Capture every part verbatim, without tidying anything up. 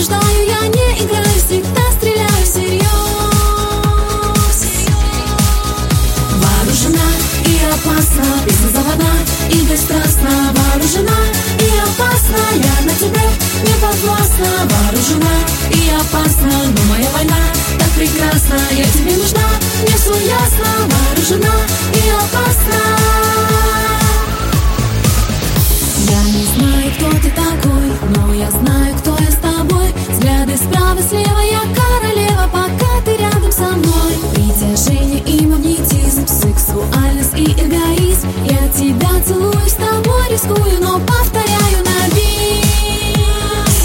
побеждаю, я не играю, всегда стреляю всерьез. Вооружена и опасна, беззаботна и бесстрастна. Вооружена и опасна, я на тебе не подвластна. Вооружена и опасна, но моя война так прекрасна. Я тебе нужна, мне все ясно. Вооружена и опасна. Я не знаю, кто ты такой, но я знаю, кто я с тобой. Взгляды справа, слева, я королева, пока ты рядом со мной. Притяжение и магнетизм, сексуальность и эгоизм. Я тебя целую, с тобой рискую, но повторяю на бис.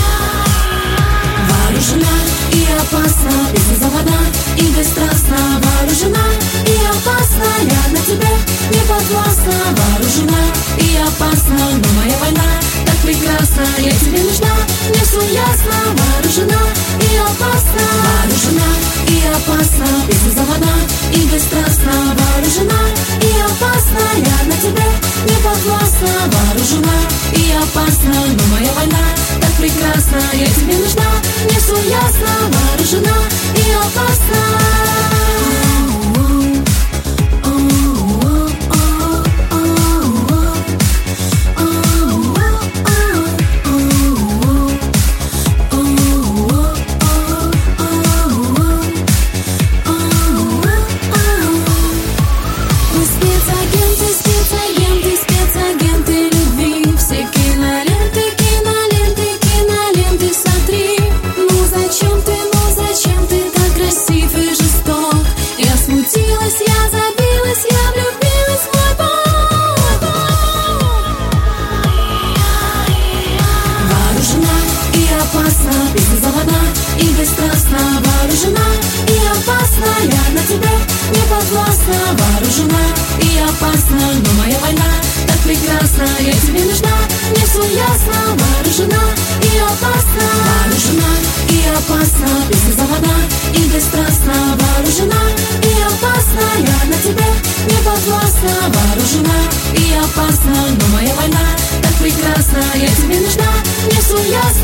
Вооружена и опасна, беззаботна и бесстрастна. Вооружена и опасна, я на тебе не подвластна. Вооружена и опасна, но моя война так прекрасна. Я тебе нужна, мне все ясно. Вооружена и опасна. Вооружена и опасна, беззаботна и бесстрастна. Вооружена и опасна, я на тебе не подвластна. Вооружена и опасна, но моя война так прекрасна. Я тебе нужна, мне все ясно. Вооружена и опасна. Я забилась, я влюбилась в мой Бог. Вооружена и опасна, беззаботна и бесстрастна. Вооружена и опасна, я на тебе не подвластна. Вооружена и опасна, но моя война так прекрасна. Я тебе нужна, мне все ясно. Вооружена и опасна. Вооружена и опасна, беззаботна и бесстрастна. Вооружена и опасна, я на тебе не подвластна. Вооружена и опасна, но моя война так прекрасна. Я тебе нужна, мне все ясно.